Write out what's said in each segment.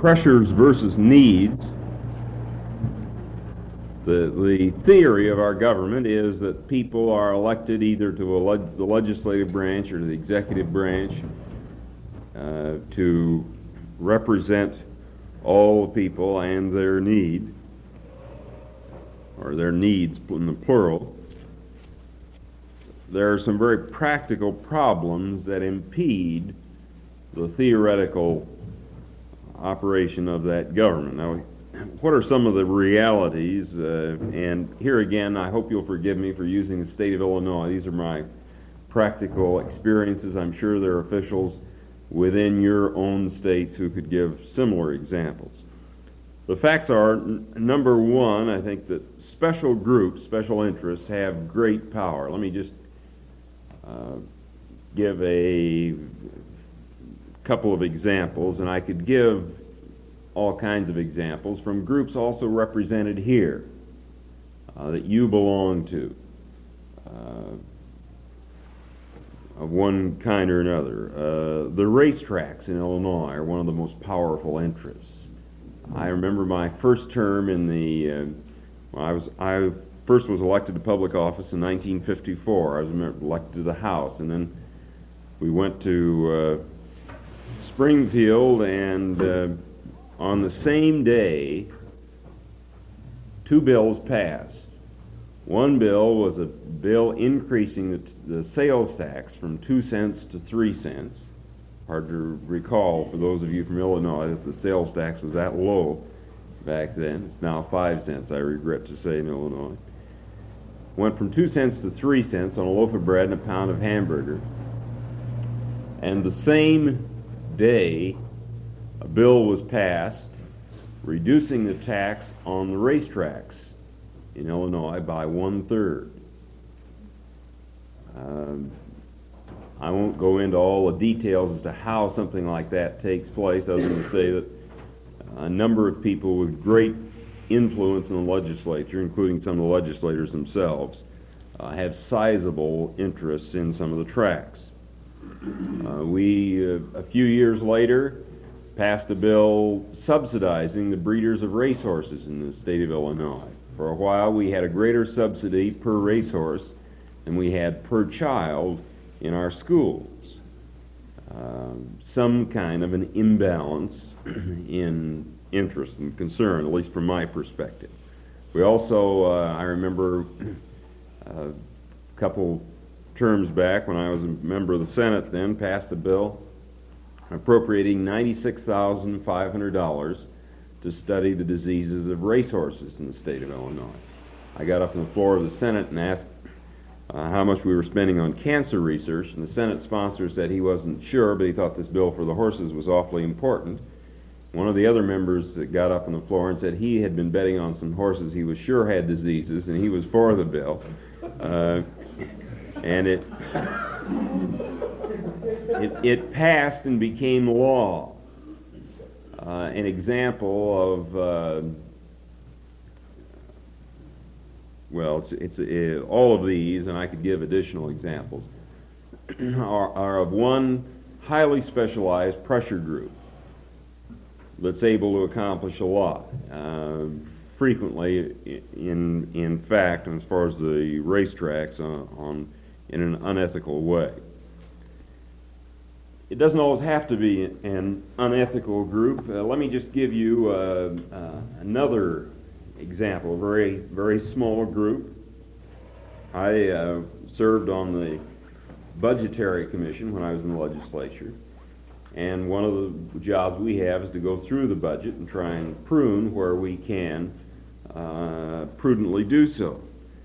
pressures versus needs. The theory of our government is that people are elected either to the legislative branch or to the executive branch to represent all the people and their need, or their needs in the plural. There are some very practical problems that impede the theoretical operation of that government. Now, what are some of the realities? And here again, I hope you'll forgive me for using the state of Illinois. These are my practical experiences. I'm sure there are officials within your own states who could give similar examples. The facts are, number one, I think that special groups, special interests, have great power. Let me just give a couple of examples, and I could give all kinds of examples from groups also represented here that you belong to, of one kind or another. The racetracks in Illinois are one of the most powerful interests. I remember my first term in the, I first was elected to public office in 1954. I was elected to the House, and then we went to Springfield, and on the same day, two bills passed. One bill was a bill increasing the sales tax from 2 cents to 3 cents. Hard to recall for those of you from Illinois that the sales tax was that low back then. It's now 5 cents, I regret to say, in Illinois. Went from 2 cents to 3 cents on a loaf of bread and a pound of hamburger. And the same day, a bill was passed reducing the tax on the racetracks in Illinois by 1/3. I won't go into all the details as to how something like that takes place, other than to say that a number of people with great influence in the legislature, including some of the legislators themselves, have sizable interests in some of the tracks. We, a few years later, passed a bill subsidizing the breeders of racehorses in the state of Illinois. For a while, we had a greater subsidy per racehorse than we had per child in our schools. Some kind of an imbalance in interest and concern, at least from my perspective. We also, I remember a couple terms back when I was a member of the Senate then, passed a bill appropriating $96,500 to study the diseases of racehorses in the state of Illinois. I got up on the floor of the Senate and asked how much we were spending on cancer research, and the Senate sponsor said he wasn't sure, but he thought this bill for the horses was awfully important. One of the other members that got up on the floor and said he had been betting on some horses he was sure had diseases, and he was for the bill. And it passed and became law. An example of, well, all of these, and I could give additional examples, are of one highly specialized pressure group that's able to accomplish a lot. Frequently, in fact, as far as the racetracks, in an unethical way. It doesn't always have to be an unethical group. Let me just give you another example, a very, very small group. I served on the Budgetary Commission when I was in the legislature, and one of the jobs we have is to go through the budget and try and prune where we can prudently do so.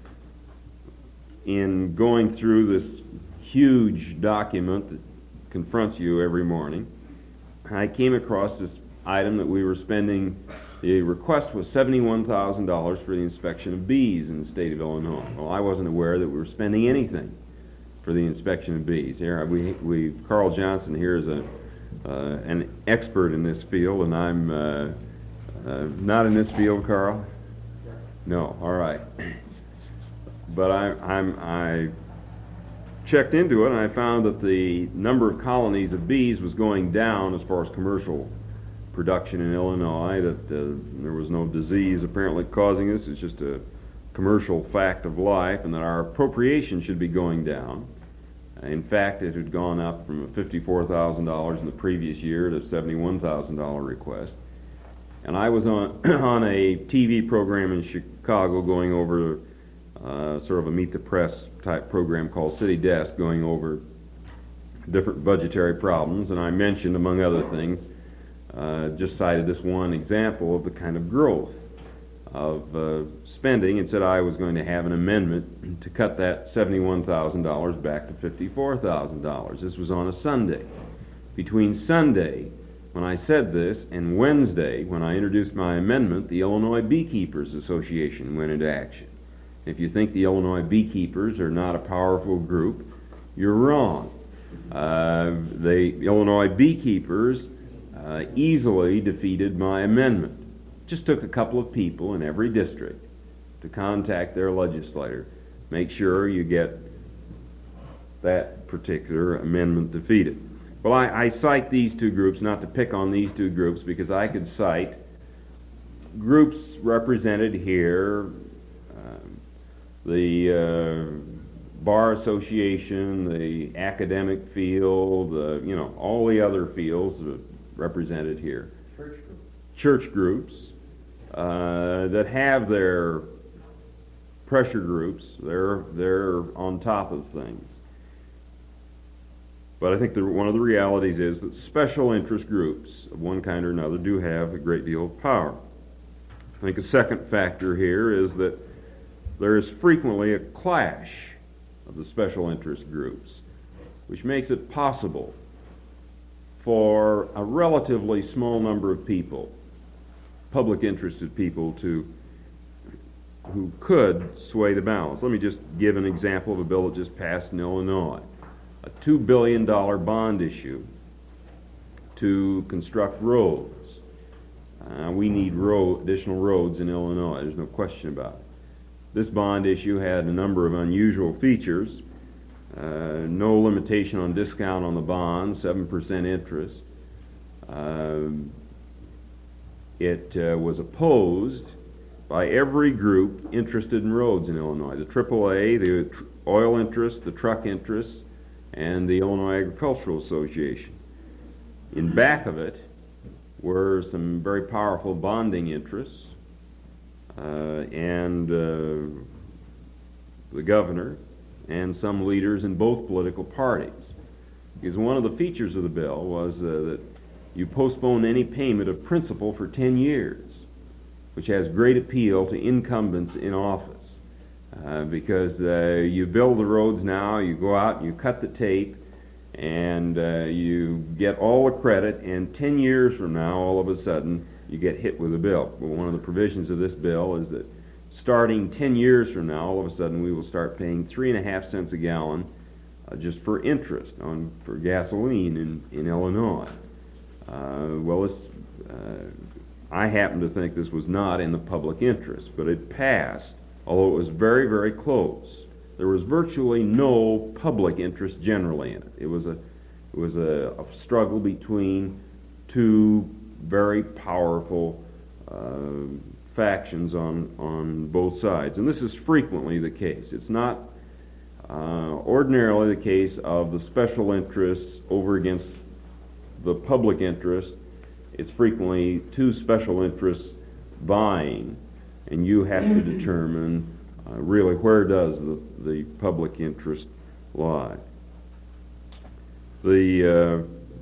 In going through this huge document that confronts you every morning, I came across this item that we were spending. The request was $71,000 for the inspection of bees in the state of Illinois. Well, I wasn't aware that we were spending anything for the inspection of bees. Here, Carl Johnson here is an expert in this field, and I'm not in this field, Carl? No, all right. But I checked into it, and I found that the number of colonies of bees was going down as far as commercial production in Illinois, that there was no disease apparently causing this. It's just a commercial fact of life, and that our appropriation should be going down. In fact, it had gone up from $54,000 in the previous year to $71,000 request. And I was on on a TV program in Chicago going over sort of a Meet the Press type program called City Desk, going over different budgetary problems, and I mentioned, among other things, just cited this one example of the kind of growth of spending, and said I was going to have an amendment to cut that $71,000 back to $54,000. This was on a Sunday. Between Sunday, when I said this, and Wednesday, when I introduced my amendment, the Illinois Beekeepers Association went into action. If you think the Illinois beekeepers are not a powerful group, you're wrong. The Illinois beekeepers easily defeated my amendment. Just took a couple of people in every district to contact their legislator, make sure you get that particular amendment defeated. Well, I cite these two groups, not to pick on these two groups, because I could cite groups represented here, the Bar Association, the academic field, all the other fields represented here. Church groups that have their pressure groups. They're on top of things. But I think one of the realities is that special interest groups of one kind or another do have a great deal of power. I think a second factor here is that there is frequently a clash of the special interest groups, which makes it possible for a relatively small number of people, public interested people, who could sway the balance. Let me just give an example of a bill that just passed in Illinois. A $2 billion bond issue to construct roads. We need additional roads in Illinois. There's no question about it. This bond issue had a number of unusual features. No limitation on discount on the bond, 7% interest. It was opposed by every group interested in roads in Illinois. The AAA, the oil interests, the truck interests, and the Illinois Agricultural Association. In back of it were some very powerful bonding interests, and the governor and some leaders in both political parties. Because one of the features of the bill was that you postpone any payment of principal for 10 years, which has great appeal to incumbents in office. Because you build the roads now, you go out and you cut the tape, and you get all the credit, and 10 years from now, all of a sudden, you get hit with a bill. Well, one of the provisions of this bill is that starting 10 years from now, all of a sudden, we will start paying 3.5 cents a gallon just for interest for gasoline in Illinois. I happen to think this was not in the public interest, but it passed, although it was very, very close. There was virtually no public interest generally in it. It was a struggle between two very powerful factions on both sides, and this is frequently the case. It's not ordinarily the case of the special interests over against the public interest. It's frequently two special interests vying, and you have to determine really where does the public interest lie. A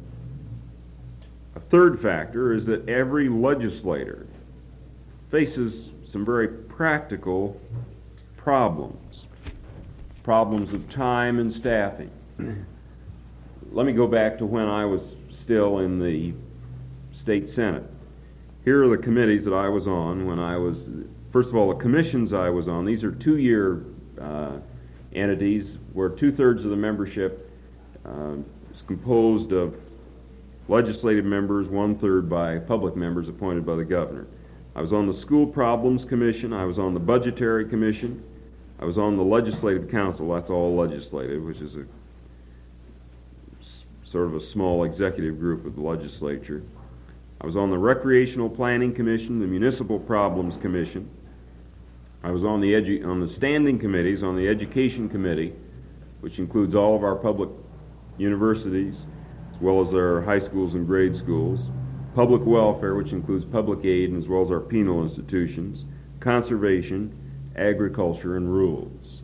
third factor is that every legislator faces some very practical problems of time and staffing. Let me go back to when I was still in the state senate. Here are the committees that I was on when I was, first of all, the commissions I was on. These are 2-year entities where 2/3 of the membership is composed of legislative members, 1/3 by public members appointed by the governor. I was on the School Problems Commission, I was on the Budgetary Commission, I was on the Legislative Council, that's all legislative, which is sort of a small executive group of the legislature. I was on the Recreational Planning Commission, the Municipal Problems Commission. I was on the standing committees, on the Education Committee, which includes all of our public universities, as well as our high schools and grade schools. Public Welfare, which includes public aid, as well as our penal institutions. Conservation, Agriculture, and Rules.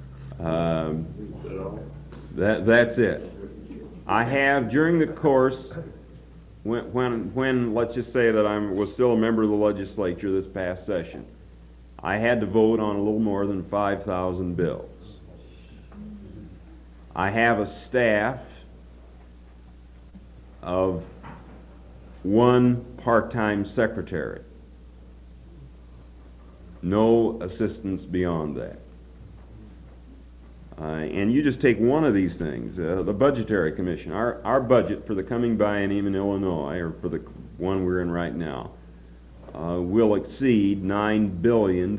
That's it. I have, during the course, when let's just say that I was still a member of the legislature this past session, I had to vote on a little more than 5,000 bills. I have a staff of one part-time secretary. No assistance beyond that. And you just take one of these things, the Budgetary Commission. Our budget for the coming biennium in Illinois, or for the one we're in right now, will exceed $9 billion.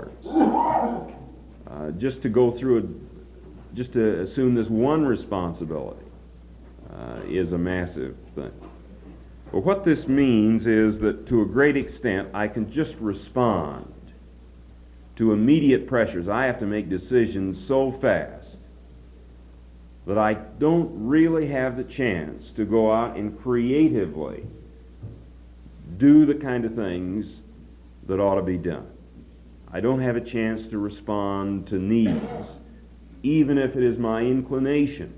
Just to go through just to assume this one responsibility is a massive thing. But what this means is that to a great extent I can just respond to immediate pressures. I have to make decisions so fast that I don't really have the chance to go out and creatively do the kind of things that ought to be done. I don't have a chance to respond to needs, even if it is my inclination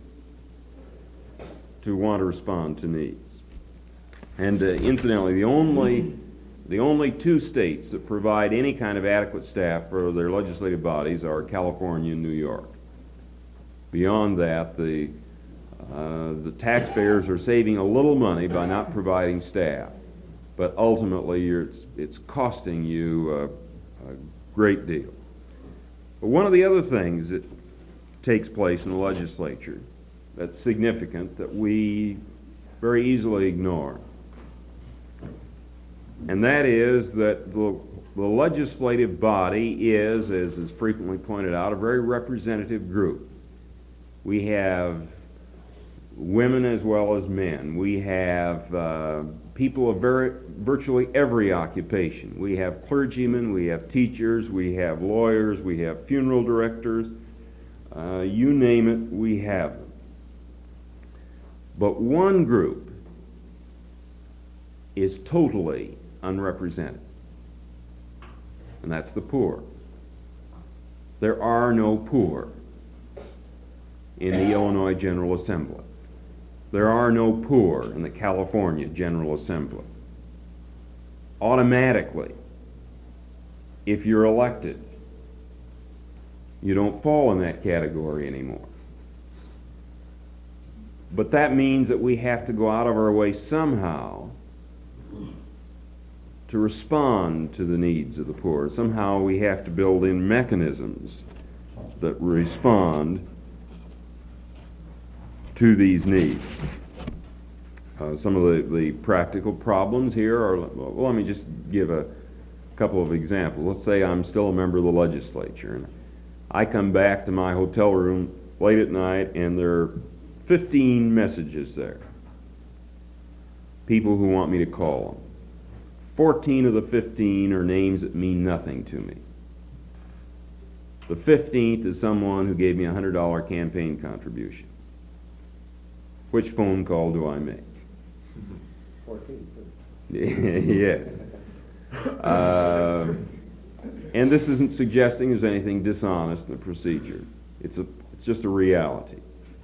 to want to respond to needs. And incidentally, the only two states that provide any kind of adequate staff for their legislative bodies are California and New York. Beyond that, the taxpayers are saving a little money by not providing staff, but ultimately it's costing you a great deal. But one of the other things that takes place in the legislature that's significant that we very easily ignore, and that is that the legislative body is, as is frequently pointed out, a very representative group. We have women as well as men. We have people of virtually every occupation. We have clergymen, we have teachers, we have lawyers, we have funeral directors. You name it, we have them. But one group is totally unrepresented, and that's the poor. There are no poor in the Illinois General Assembly. There are no poor in the California General Assembly. Automatically, if you're elected, you don't fall in that category anymore. But that means that we have to go out of our way somehow to respond to the needs of the poor. Somehow we have to build in mechanisms that respond to these needs. Some of the practical problems here are, well, let me just give a couple of examples. Let's say I'm still a member of the legislature, and I come back to my hotel room late at night, and there are 15 messages there. People who want me to call them. 14 of the 15 are names that mean nothing to me. The 15th is someone who gave me a $100 campaign contribution. Which phone call do I make? 14. Yes. And this isn't suggesting there's anything dishonest in the procedure. It's just a reality.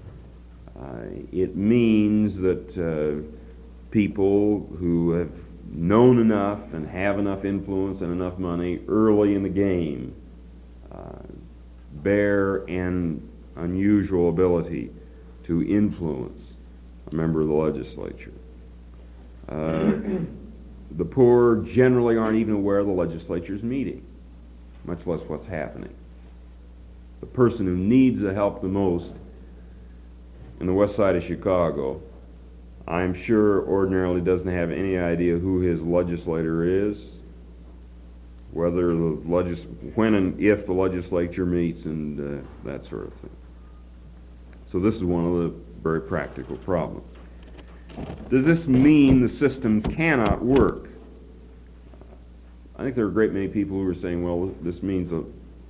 It means that people who have known enough and have enough influence and enough money early in the game bear an unusual ability to influence a member of the legislature. The poor generally aren't even aware the legislature's meeting, much less what's happening. The person who needs the help the most in the west side of Chicago, I'm sure ordinarily doesn't have any idea who his legislator is, whether when and if the legislature meets, and that sort of thing. So this is one of the very practical problems. Does this mean the system cannot work? I think there are a great many people who are saying, well, this means that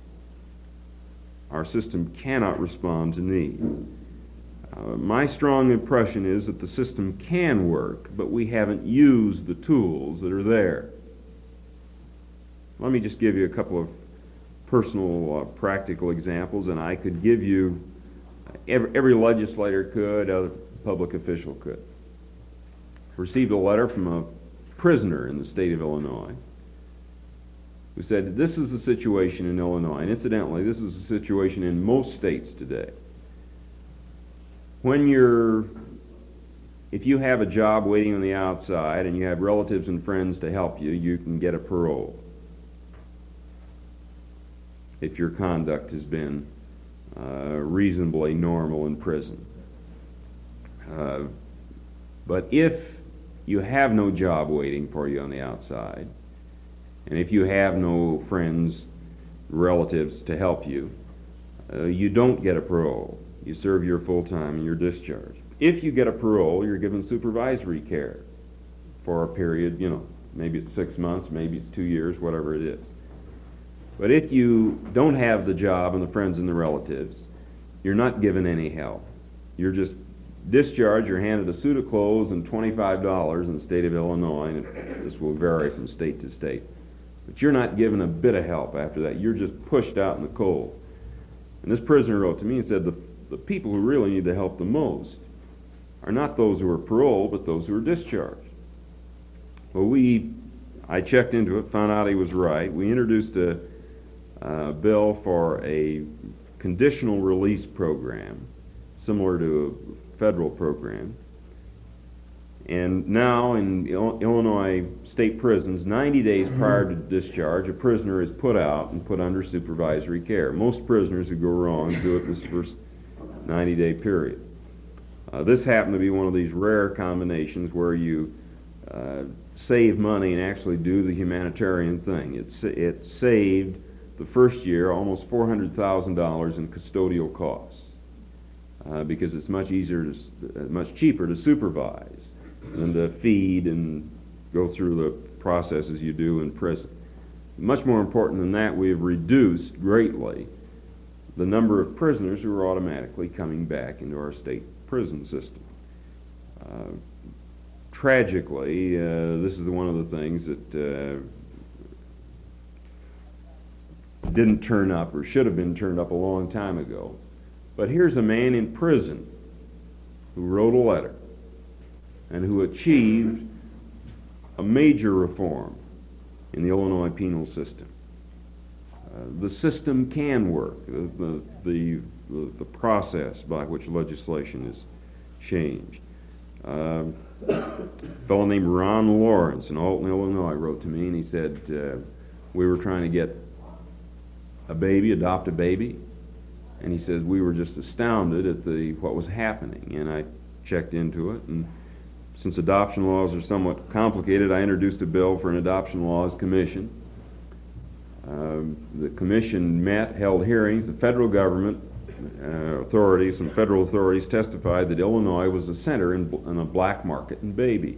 our system cannot respond to need. My strong impression is that the system can work, but we haven't used the tools that are there. Let me just give you a couple of personal, practical examples, and I could give you, every legislator could, a public official could. Received a letter from a prisoner in the state of Illinois who said, this is the situation in Illinois, and incidentally, this is the situation in most states today. If you have a job waiting on the outside and you have relatives and friends to help you, you can get a parole if your conduct has been reasonably normal in prison. But if you have no job waiting for you on the outside, and if you have no friends, relatives to help you, you don't get a parole. You serve your full time and you're discharged. If you get a parole, you're given supervisory care for a period, maybe it's 6 months, maybe it's 2 years, whatever it is. But if you don't have the job and the friends and the relatives, you're not given any help. You're just discharged, you're handed a suit of clothes and $25 in the state of Illinois, and this will vary from state to state. But you're not given a bit of help after that. You're just pushed out in the cold. And this prisoner wrote to me and said, the people who really need the help the most are not those who are paroled, but those who are discharged. Well, I checked into it, found out he was right. We introduced a bill for a conditional release program, similar to a federal program. And now in Illinois state prisons, 90 days prior to discharge, a prisoner is put out and put under supervisory care. Most prisoners who go wrong do it in this first 90-day period. This happened to be one of these rare combinations where you save money and actually do the humanitarian thing. It saved the first year almost $400,000 in custodial costs because it's much cheaper to supervise than to feed and go through the processes you do in prison. Much more important than that, we have reduced greatly the number of prisoners who are automatically coming back into our state prison system. Tragically, this is one of the things that didn't turn up or should have been turned up a long time ago. But here's a man in prison who wrote a letter and who achieved a major reform in the Illinois penal system. The system can work. The process by which legislation is changed. A fellow named Ron Lawrence in Alton, Illinois, wrote to me and he said we were trying to get adopt a baby, and he says we were just astounded at what was happening. And I checked into it, and since adoption laws are somewhat complicated, I introduced a bill for an adoption laws commission. The commission met, held hearings. The federal government some federal authorities testified that Illinois was a center in a black market in babies.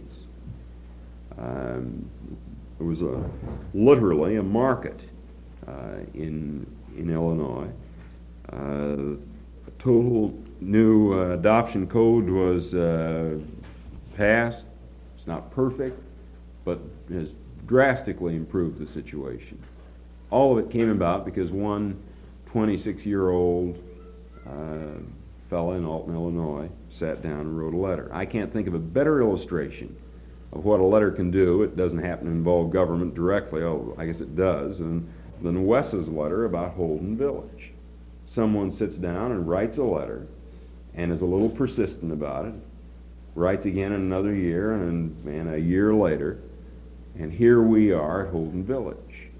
It was literally a market in Illinois. A total new adoption code was passed. It's not perfect, but has drastically improved the situation. All of it came about because one 26-year-old fella in Alton, Illinois, sat down and wrote a letter. I can't think of a better illustration of what a letter can do. It doesn't happen to involve government directly, I guess it does, than Wes's letter about Holden Village. Someone sits down and writes a letter and is a little persistent about it, writes again in another year and a year later, and here we are at Holden Village.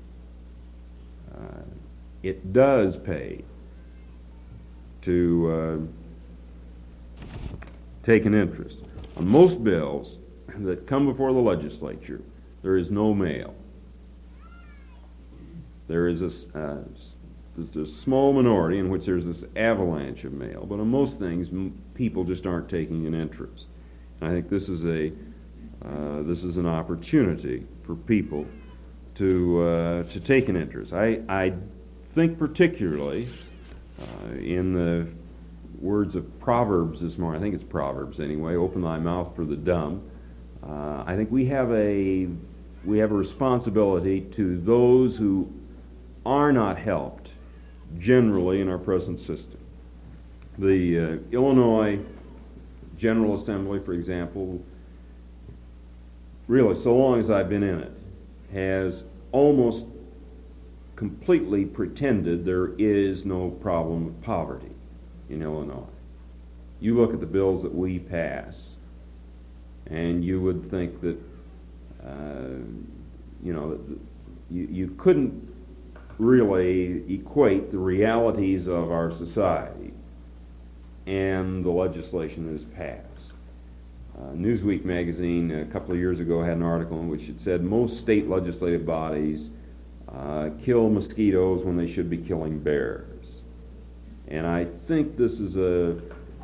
It does pay to take an interest. On most bills that come before the legislature, there is no mail. There is there's a small minority in which there's this avalanche of mail, but on most things, people just aren't taking an interest. I think this is an opportunity for people to take an interest. I think particularly in the words of Proverbs this morning. I think it's Proverbs anyway. Open thy mouth for the dumb. I think we have a responsibility to those who are not helped generally in our present system. The Illinois General Assembly, for example, really, so long as I've been in it, has almost completely pretended there is no problem with poverty in Illinois. You look at the bills that we pass, and you would think that, you couldn't really equate the realities of our society and the legislation that is passed. Newsweek magazine a couple of years ago had an article in which it said most state legislative bodies kill mosquitoes when they should be killing bears. And I think this is a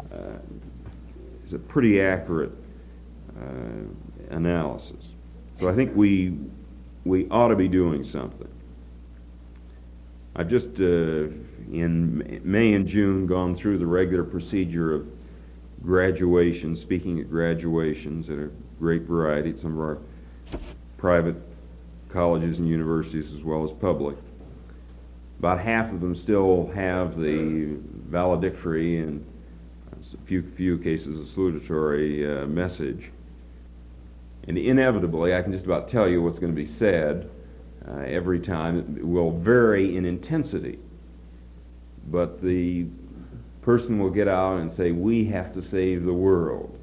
pretty accurate analysis. So I think we ought to be doing something. I've just, in May and June, gone through the regular procedure of graduation, speaking at graduations at a great variety at some of our private colleges and universities as well as public. About half of them still have the valedictory and a few cases a salutatory message. And inevitably, I can just about tell you what's going to be said every time. It will vary in intensity. But the person will get out and say, we have to save the world.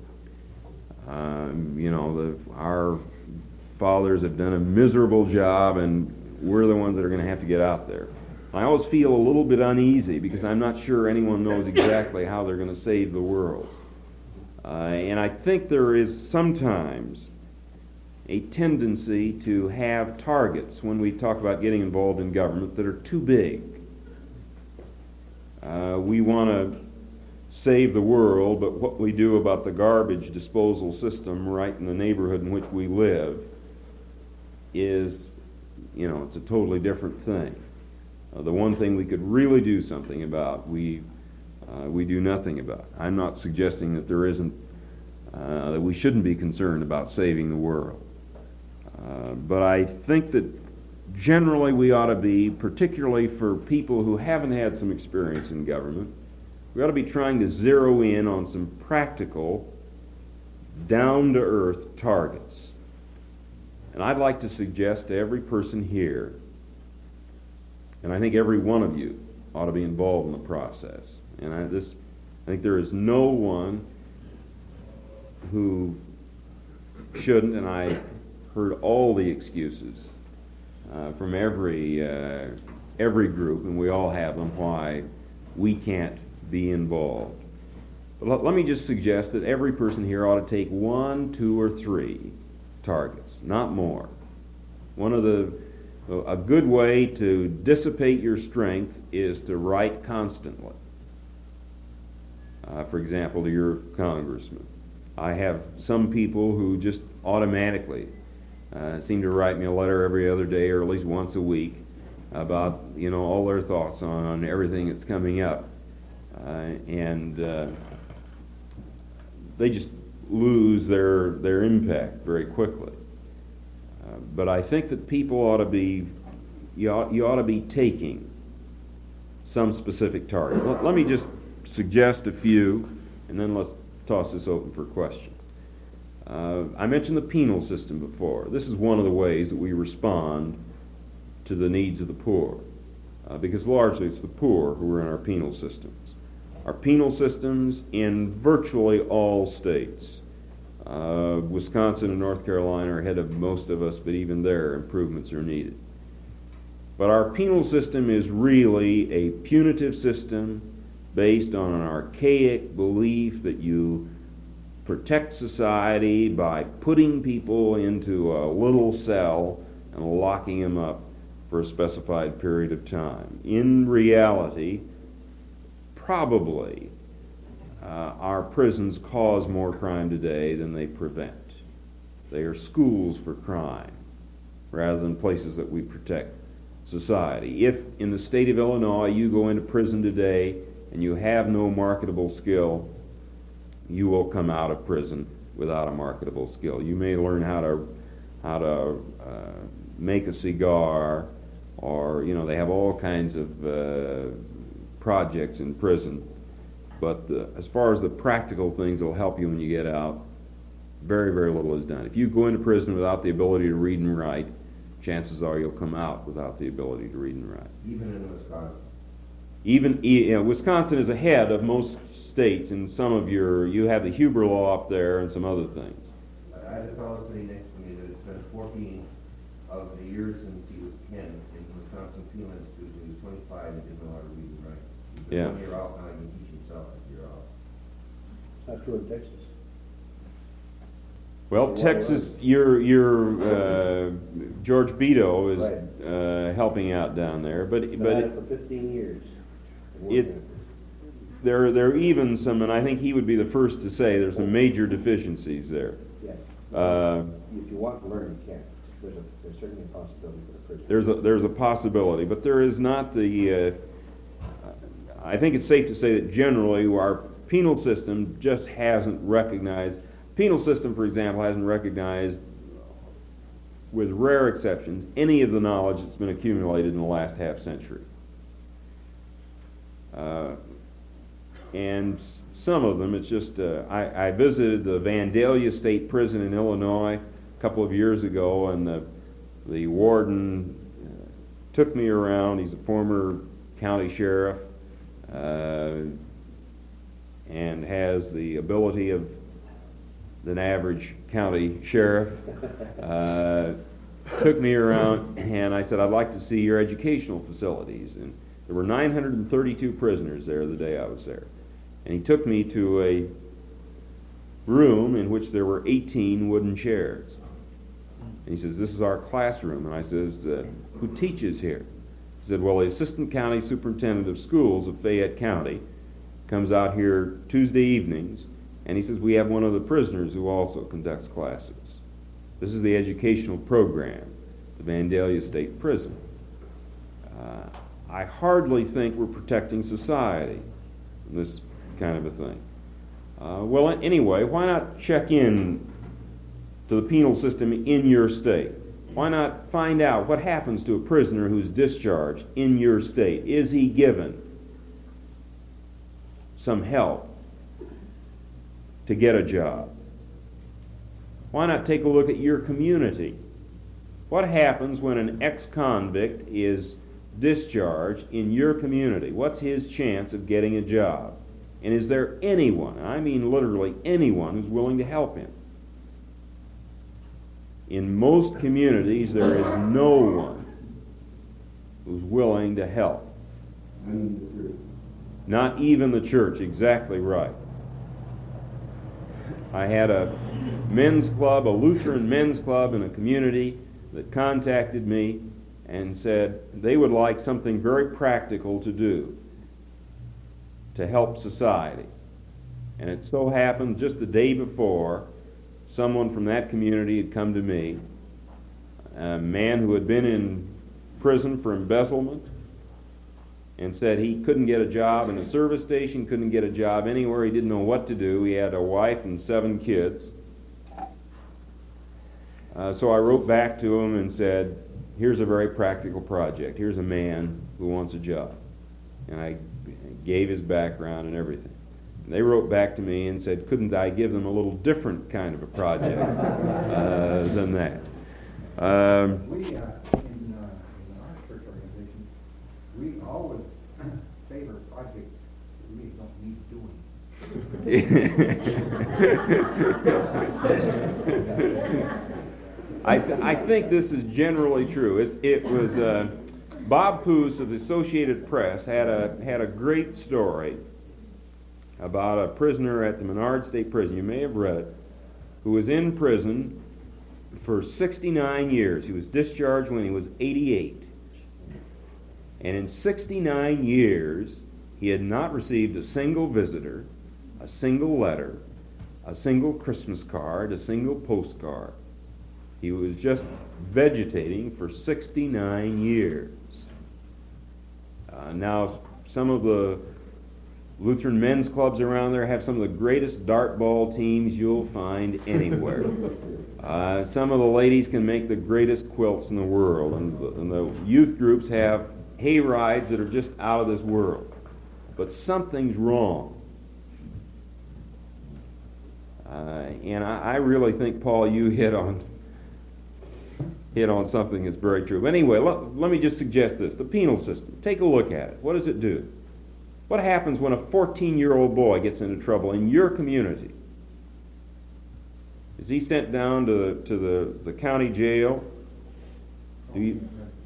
Our fathers have done a miserable job, and we're the ones that are going to have to get out there. I always feel a little bit uneasy because I'm not sure anyone knows exactly how they're going to save the world. And I think there is sometimes a tendency to have targets when we talk about getting involved in government that are too big. We want to save the world, but what we do about the garbage disposal system right in the neighborhood in which we live is, it's a totally different thing. The one thing we could really do something about, we do nothing about. I'm not suggesting that there isn't, that we shouldn't be concerned about saving the world. But I think that generally we ought to be, particularly for people who haven't had some experience in government, we ought to be trying to zero in on some practical, down-to-earth targets. And I'd like to suggest to every person here, and I think every one of you ought to be involved in the process. And I think there is no one who shouldn't, and I heard all the excuses from every group, and we all have them, why we can't be involved. But let me just suggest that every person here ought to take 1, 2, or 3 targets, not more. A good way to dissipate your strength is to write constantly. For example, to your congressman. I have some people who just automatically seem to write me a letter every other day or at least once a week about all their thoughts on everything that's coming up, and they just lose their impact very quickly. But I think that people ought to be you ought to be taking some specific target. Let me just suggest a few, and then let's toss this open for question. I mentioned the penal system before. This is one of the ways that we respond to the needs of the poor, because largely it's the poor who are in our penal systems. Our penal systems in virtually all states, Wisconsin and North Carolina are ahead of most of us, but even there improvements are needed. But our penal system is really a punitive system based on an archaic belief that you protect society by putting people into a little cell and locking them up for a specified period of time. In reality, probably our prisons cause more crime today than they prevent. They are schools for crime rather than places that we protect society. If in the state of Illinois you go into prison today and you have no marketable skill, you will come out of prison without a marketable skill. You may learn how to make a cigar, or they have all kinds of projects in prison. But as far as the practical things that will help you when you get out, very, very little is done. If you go into prison without the ability to read and write, chances are you'll come out without the ability to read and write. Even in Wisconsin? Wisconsin is ahead of most states in some of you have the Huber Law up there and some other things. I had a fellow sitting next to me that had spent 14 of the years since he was 10 in Wisconsin Penal Institute. He was 25 and didn't know how to read and write. He's been 1 year out now, he can teach himself a year out. It's not true in Texas. Well, Texas, your George Beto is Right. helping out down there, but Been at it for 15 years. there are even some, and I think he would be the first to say there's some major deficiencies there. Yes. Uh, If you want to learn, you can. There's certainly a possibility for the prison. there's a possibility, but there is not the. I think it's safe to say that generally our penal system just hasn't recognized. Penal system, for example, hasn't recognized, with rare exceptions, any of the knowledge that's been accumulated in the last half century. And some of them, it's just, I visited the Vandalia State Prison in Illinois a couple of years ago, and the warden took me around. He's a former county sheriff and has the ability of an average county sheriff. Took me around, and I said, I'd like to see your educational facilities. And there were 932 prisoners there the day I was there. And he took me to a room in which there were 18 wooden chairs. And he says, this is our classroom. And I says, who teaches here? He said, well, the Assistant County Superintendent of Schools of Fayette County comes out here Tuesday evenings, and he says, we have one of the prisoners who also conducts classes. This is the educational program, the Vandalia State Prison. I hardly think we're protecting society in this kind of a thing. Well, anyway, why not check in to the penal system in your state? Why not find out what happens to a prisoner who's discharged in your state? Is he given some help to get a job? Why not take a look at your community? What happens when an ex-convict is discharged in your community? What's his chance of getting a job? And is there anyone, I mean literally anyone, who's willing to help him? In most communities, there is no one who's willing to help. Not even the church, exactly right. I had a men's club, a Lutheran men's club in a community that contacted me and said they would like something very practical to do to help society. And it so happened just the day before, someone from that community had come to me, a man who had been in prison for embezzlement, and said he couldn't get a job in a service station, couldn't get a job anywhere, he didn't know what to do. He had a wife and 7 kids. So I wrote back to him and said, here's a very practical project. Here's a man who wants a job. And I gave his background and everything. And they wrote back to me and said, couldn't I give them a little different kind of a project than that? We, in our church organization, we always favor projects that we don't need doing. I think this is generally true. It was Bob Poos of the Associated Press had a great story about a prisoner at the Menard State Prison. You may have read it, who was in prison for 69 years. He was discharged when he was 88. And in 69 years, he had not received a single visitor. a single letter, a single Christmas card, a single postcard. He was just vegetating for 69 years. Now, some of the Lutheran men's clubs around there have some of the greatest dartball teams you'll find anywhere. Some of the ladies can make the greatest quilts in the world, and the youth groups have hay rides that are just out of this world. But something's wrong. And I really think, Paul, you hit on something that's very true. But anyway, let me just suggest this. The penal system. Take a look at it. What does it do? What happens when a 14-year-old boy gets into trouble in your community? Is he sent down to the county jail? Do you...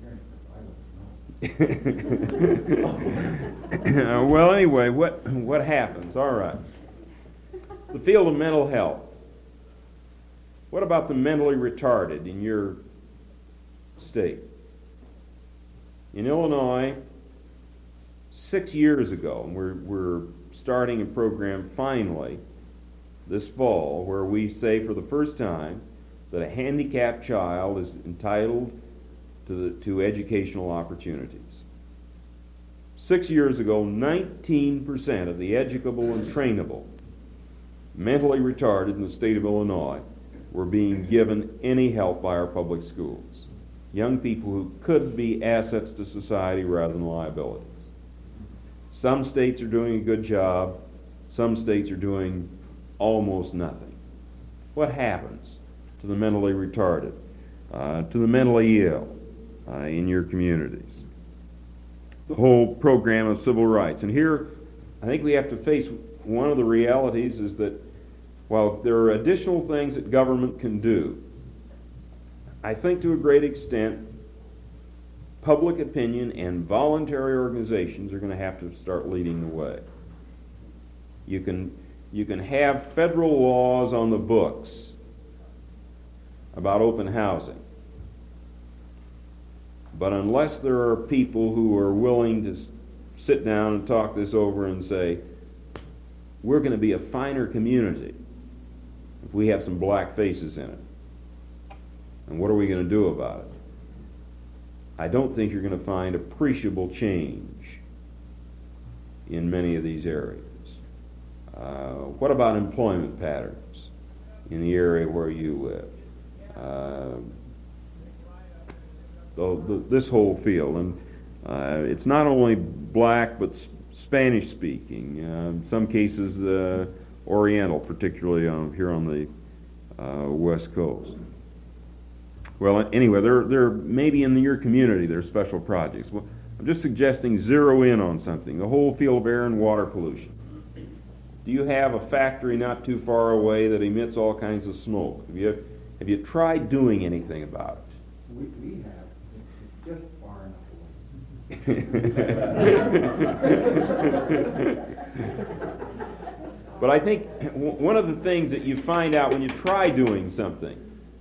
Well, anyway, what happens? All right. The field of mental health. What about the mentally retarded in your state? In Illinois, 6 years ago, and we're starting a program finally this fall where we say for the first time that a handicapped child is entitled to educational opportunities. 6 years ago, 19% of the educable and trainable mentally retarded in the state of Illinois were being given any help by our public schools. Young people who could be assets to society rather than liabilities. Some states are doing a good job. Some states are doing almost nothing. What happens to the mentally retarded, to the mentally ill in your communities? The whole program of civil rights. And here, I think we have to face one of the realities is that while there are additional things that government can do, I think to a great extent, public opinion and voluntary organizations are going to have to start leading the way. You can have federal laws on the books about open housing, but unless there are people who are willing to sit down and talk this over and say, we're going to be a finer community if we have some black faces in it, and what are we going to do about it? I don't think you're going to find appreciable change in many of these areas. What about employment patterns in the area where you live? This whole field, and it's not only black but Spanish speaking, in some cases Oriental, particularly here on the West Coast. Well, anyway, there maybe in your community there are special projects. Well, I'm just suggesting zero in on something. The whole field of air and water pollution. Do you have a factory not too far away that emits all kinds of smoke? Have you tried doing anything about it? We have. It's just far enough away. But I think one of the things that you find out when you try doing something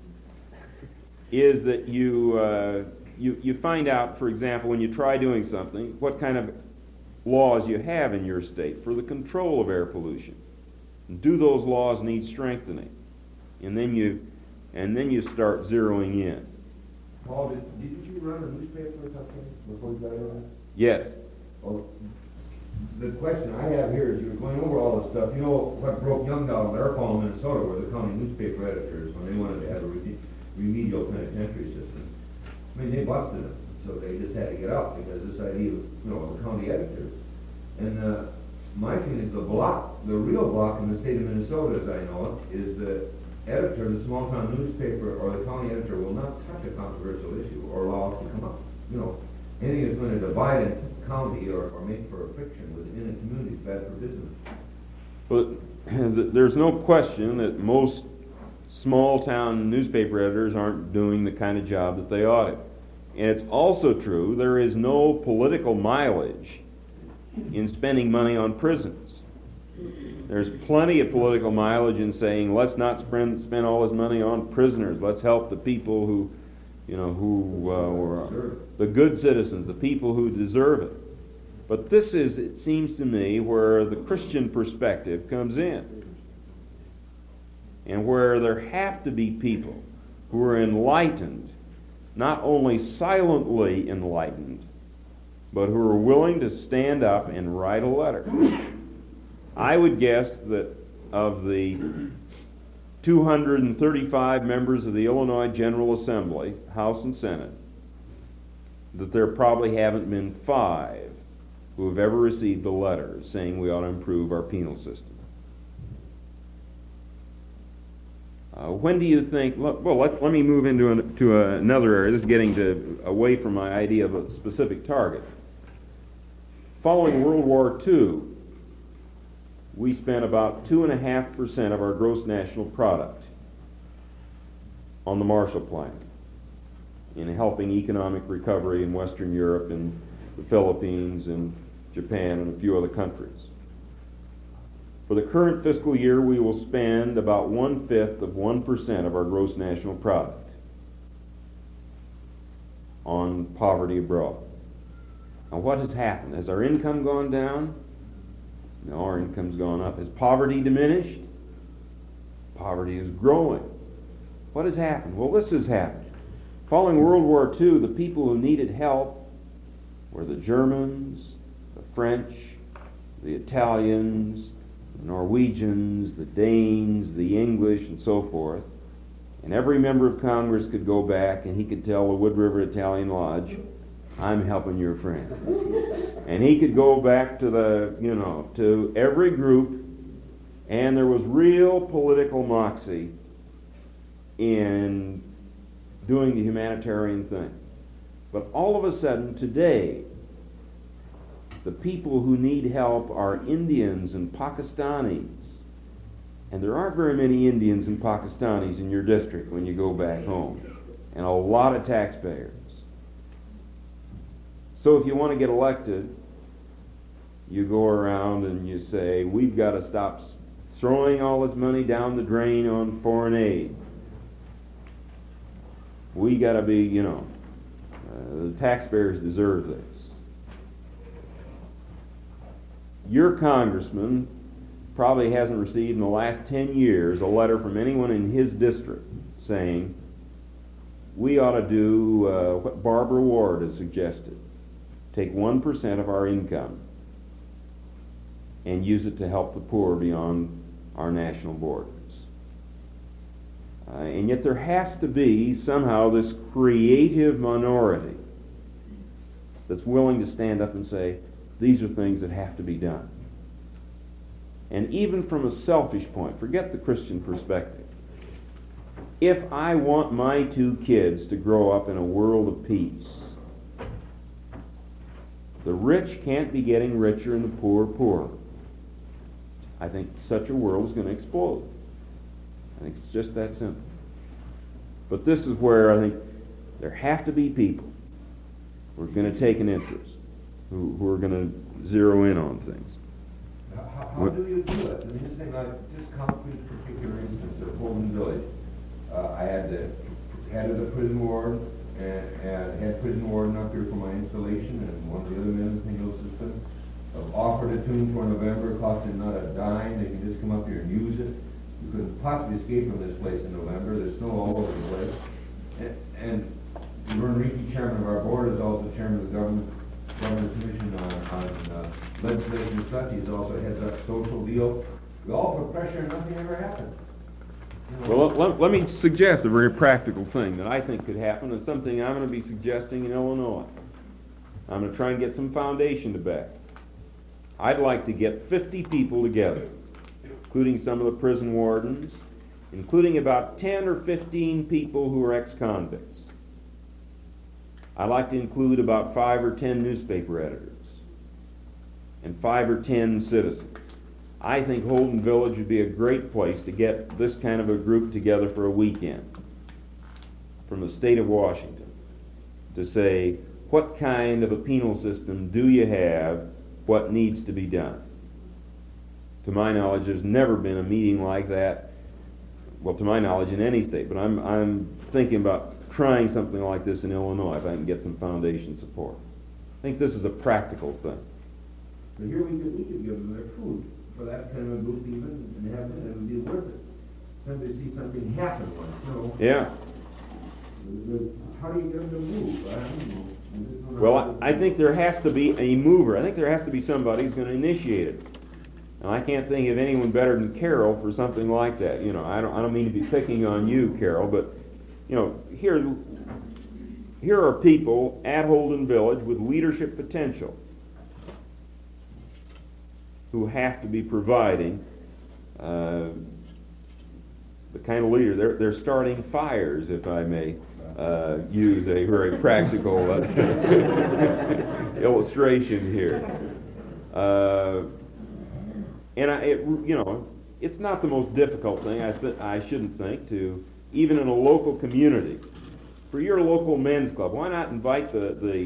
is that you find out, for example, when you try doing something, what kind of laws you have in your state for the control of air pollution. And do those laws need strengthening? And then you start zeroing in. Paul, didn't you run a newspaper or something before you got in there? Yes. Well, the question I have here is you're going over all this stuff. You know what broke Young down in Bear Falls, Minnesota, were the county newspaper editors when they wanted to have a remedial penitentiary system. I mean, they busted them, so they just had to get out because this idea of, the county editors. And my feeling is the real block in the state of Minnesota, as I know it, is the editor of the small town newspaper or the county editor will not touch a controversial issue or allow it to come up. Anything that's going to divide a county or make for a friction within a community is bad for business. But there's no question that most small-town newspaper editors aren't doing the kind of job that they ought to. And it's also true there is no political mileage in spending money on prisons. There's plenty of political mileage in saying, let's not spend all this money on prisoners. Let's help the people who were the good citizens, the people who deserve it. But this is, it seems to me, where the Christian perspective comes in, and where there have to be people who are enlightened, not only silently enlightened, but who are willing to stand up and write a letter. I would guess that of the 235 members of the Illinois General Assembly, House and Senate, that there probably haven't been 5 who have ever received a letter saying we ought to improve our penal system. When do you think, well, let me move into another area. This is getting away from my idea of a specific target. Following World War II, we spent about 2.5% of our gross national product on the Marshall Plan in helping economic recovery in Western Europe and the Philippines and Japan and a few other countries. For the current fiscal year, we will spend about 1/5 of 1% of our gross national product on poverty abroad. Now, what has happened? Has our income gone down? No, our income's gone up. Has poverty diminished? Poverty is growing. What has happened? Well, this has happened. Following World War II, the people who needed help were the Germans, the French, the Italians, the Norwegians, the Danes, the English, and so forth. And every member of Congress could go back and he could tell the Wood River Italian Lodge, I'm helping your friend. And he could go back to to every group, and there was real political moxie in doing the humanitarian thing. But all of a sudden, today, the people who need help are Indians and Pakistanis. And there aren't very many Indians and Pakistanis in your district when you go back home. And a lot of taxpayers. So if you want to get elected, you go around and you say, we've got to stop throwing all this money down the drain on foreign aid. We got to be, the taxpayers deserve this. Your congressman probably hasn't received in the last 10 years a letter from anyone in his district saying, we ought to do what Barbara Ward has suggested. Take 1% of our income and use it to help the poor beyond our national borders. And yet there has to be somehow this creative minority that's willing to stand up and say, these are things that have to be done. And even from a selfish point, forget the Christian perspective. If I want my 2 kids to grow up in a world of peace, the rich can't be getting richer and the poor poorer. I think such a world is going to explode. I think it's just that simple. But this is where I think there have to be people who are going to take an interest, who are going to zero in on things. How do you do it? I mean, this thing, like this concrete particular instance of Holden Village, I had the head of the prison ward and had prison warden up here for my installation, and one of the other men in the penal system offered a tune for November, costing not a dime. They could just come up here and use it. You couldn't possibly escape from this place in November. There's snow all over the place. And Vern Reiki, chairman of our board, is also chairman of the Governor's Commission on legislation and such. He's also heads up social deal. We all put pressure and nothing ever happened. Well, let me suggest a very practical thing that I think could happen. It's something I'm going to be suggesting in Illinois. I'm going to try and get some foundation to back. I'd like to get 50 people together, including some of the prison wardens, including about 10 or 15 people who are ex-convicts. I'd like to include about 5 or 10 newspaper editors and 5 or 10 citizens. I think Holden Village would be a great place to get this kind of a group together for a weekend from the state of Washington to say, what kind of a penal system do you have? What needs to be done? To my knowledge, there's never been a meeting like that, well, to my knowledge, in any state, but I'm thinking about trying something like this in Illinois if I can get some foundation support. I think this is a practical thing. But here we could give them their food for that kind of a group even, and have it, and it would be worth it. Somebody see something happen once, you know. Yeah. How do you get them to move? I don't know. Well, I think there has to be a mover. I think there has to be somebody who's going to initiate it. And I can't think of anyone better than Carol for something like that. You know, I don't mean to be picking on you, Carol, but you know, here are people at Holden Village with leadership potential who have to be providing the kind of leader. They're starting fires, if I may use a very practical illustration here. And you know, it's not the most difficult thing. I shouldn't think to, even in a local community, for your local men's club, why not invite the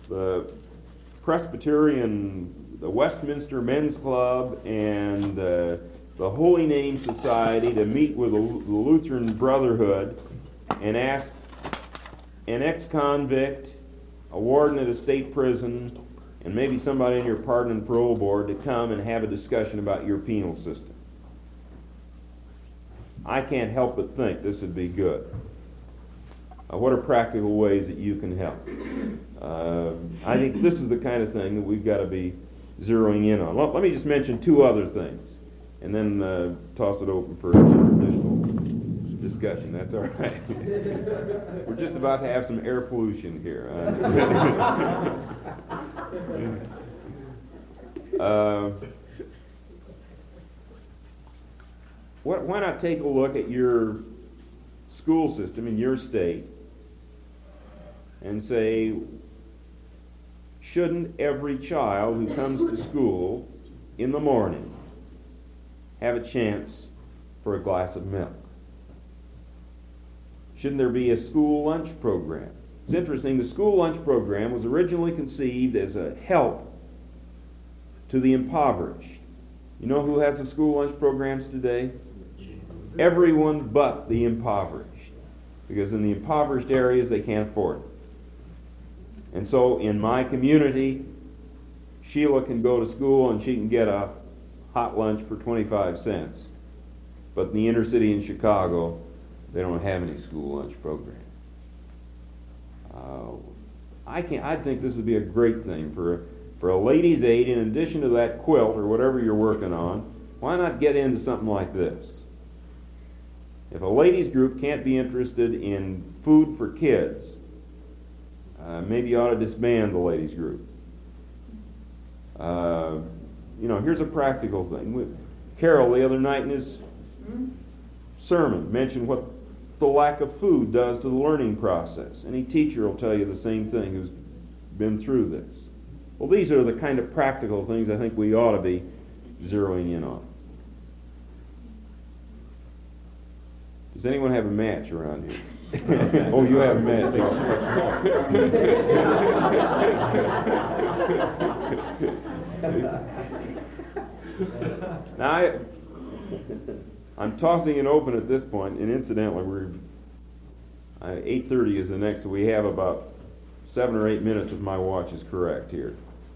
Presbyterian, the Westminster Men's Club, and the Holy Name Society to meet with the Lutheran Brotherhood and ask an ex-convict, a warden at a state prison, and maybe somebody in your pardon and parole board to come and have a discussion about your penal system. I can't help but think this would be good. What are practical ways that you can help? I think this is the kind of thing that we've got to be zeroing in on. Let me just mention two other things, and then toss it open for additional discussion. That's all right. We're just about to have some air pollution here. Why not take a look at your school system in your state and say, shouldn't every child who comes to school in the morning have a chance for a glass of milk? Shouldn't there be a school lunch program? It's interesting, the school lunch program was originally conceived as a help to the impoverished. You know who has the school lunch programs today? Everyone but the impoverished. Because in the impoverished areas, they can't afford it. And so in my community, Sheila can go to school and she can get a hot lunch for 25 cents. But in the inner city in Chicago, they don't have any school lunch program. I think this would be a great thing for a ladies' aid. In addition to that quilt or whatever you're working on, why not get into something like this? If a ladies' group can't be interested in food for kids, maybe you ought to disband the ladies' group. You know, here's a practical thing. Carol, the other night in his sermon, mentioned what the lack of food does to the learning process. Any teacher will tell you the same thing who's been through this. Well, these are the kind of practical things I think we ought to be zeroing in on. Does anyone have a match around here? Oh, you have a match. Now, I'm tossing it open at this point, and incidentally, 8:30 is the next, so we have about 7 or 8 minutes if my watch is correct here.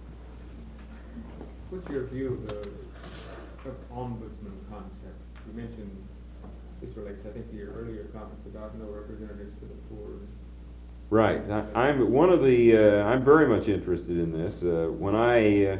What's your view of ombudsman concept? You mentioned this relates, I think, to your earlier comments about no representatives to the poor. Right. I'm very much interested in this. When I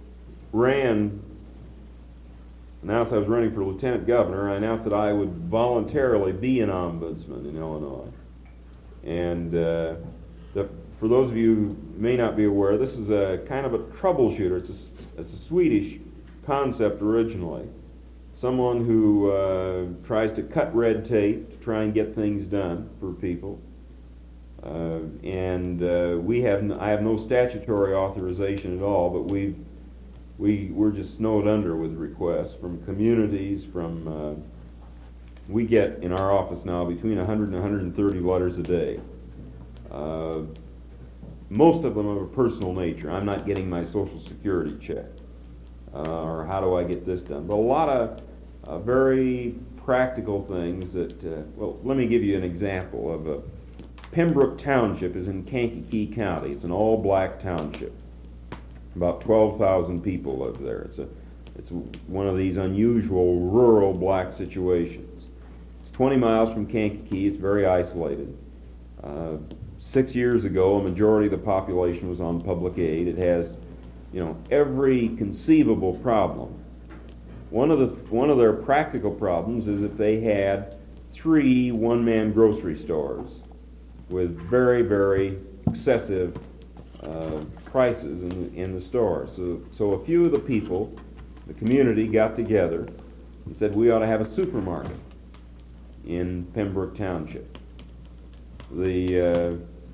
announced I was running for lieutenant governor, I announced that I would voluntarily be an ombudsman in Illinois. And for those of you who may not be aware, this is a kind of a troubleshooter. It's a Swedish concept originally. Someone who tries to cut red tape to try and get things done for people. I have no statutory authorization at all, but we're just snowed under with requests from communities, we get in our office now between 100 and 130 letters a day. Most of them of a personal nature. I'm not getting my Social Security check. Or how do I get this done? But a lot of very practical things that, well, let me give you an example of Pembroke Township is in Kankakee County. It's an all-black township. About 12,000 people live there. It's one of these unusual rural black situations. It's 20 miles from Kankakee. It's very isolated. 6 years ago, a majority of the population was on public aid. It has, every conceivable problem. One of their practical problems is that they had 3 one-man grocery stores with very, very excessive prices in the stores. So a few of the people, the community, got together and said we ought to have a supermarket in Pembroke Township. They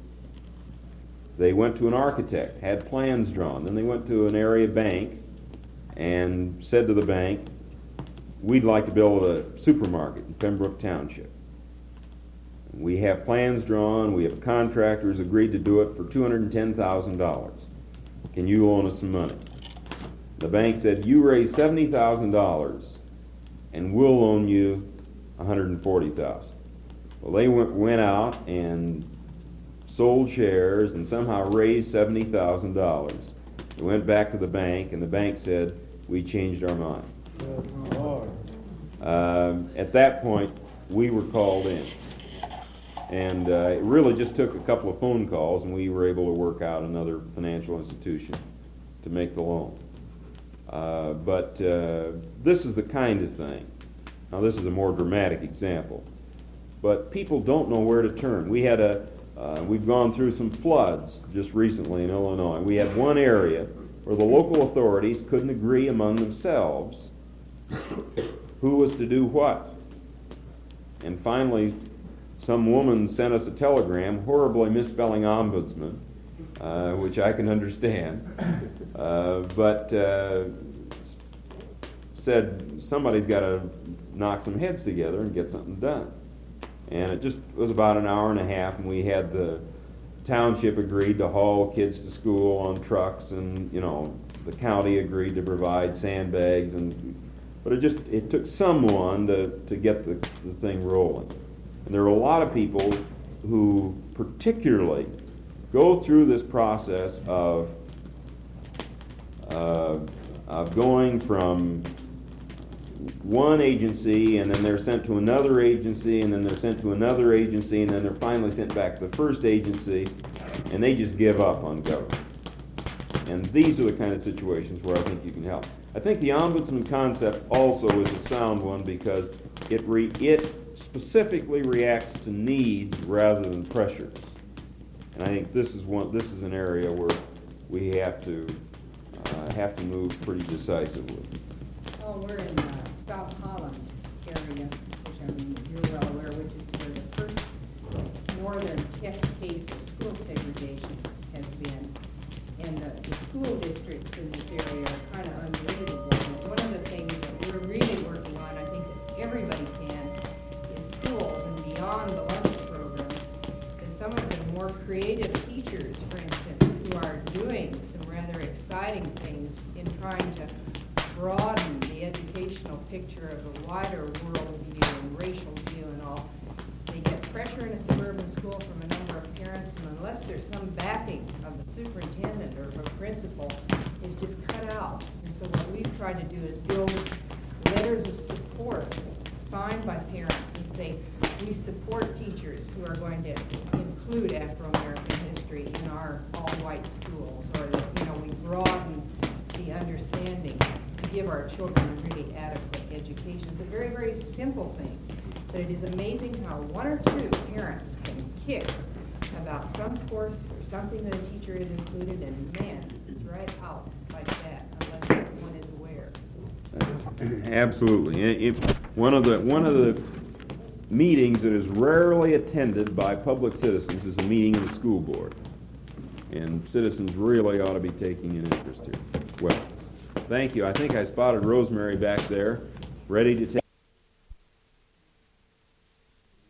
went to an architect, had plans drawn. Then they went to an area bank and said to the bank, we'd like to build a supermarket in Pembroke Township. We have plans drawn, we have contractors agreed to do it for $210,000. Can you loan us some money? The bank said, you raise $70,000 and we'll loan you $140,000. Well, they went out and sold shares and somehow raised $70,000. They went back to the bank and the bank said, we changed our mind. At that point, we were called in. And it really just took a couple of phone calls and we were able to work out another financial institution to make the loan. But this is the kind of thing. Now this is a more dramatic example. But people don't know where to turn. We've gone through some floods just recently in Illinois. We had one area where the local authorities couldn't agree among themselves who was to do what. And finally, some woman sent us a telegram, horribly misspelling ombudsman, which I can understand, but said somebody's got to knock some heads together and get something done. And it just was about an hour and a half, and we had the township agreed to haul kids to school on trucks, and the county agreed to provide sandbags, but it took someone to get the thing rolling. And there are a lot of people who particularly go through this process of going from one agency, and then they're sent to another agency, and then they're sent to another agency, and then they're finally sent back to the first agency, and they just give up on government. And these are the kind of situations where I think you can help. I think the ombudsman concept also is a sound one because it specifically reacts to needs rather than pressures. And I think this is an area where we have to move pretty decisively. Oh, we're in South Holland area, which you're well aware, which is where the first northern test case of school segregation has been. And the school districts in this area are kind of unbelievable. And one of the things that we're really working on, I think that everybody can, is schools and beyond the lunch programs. Because some of the more creative teachers, for instance, who are doing some rather exciting things in trying to broaden the educational picture of a wider world view and racial view and all. They get pressure in a suburban school from a number of parents, and unless there's some backing of the superintendent or of a principal, it's just cut out. And so what we've tried to do is build letters of support signed by parents and say, we support teachers who are going to include Afro-American history in our all-white schools, or that, we broaden the understanding to give our children a really adequate education. It's a very, very simple thing, but it is amazing how one or two parents can kick about some course or something that a teacher has included, and man, it's right out like that unless everyone is aware. Absolutely. One of the meetings that is rarely attended by public citizens is a meeting of the school board. And citizens really ought to be taking an interest here. Well, thank you. I think I spotted Rosemary back there, ready to take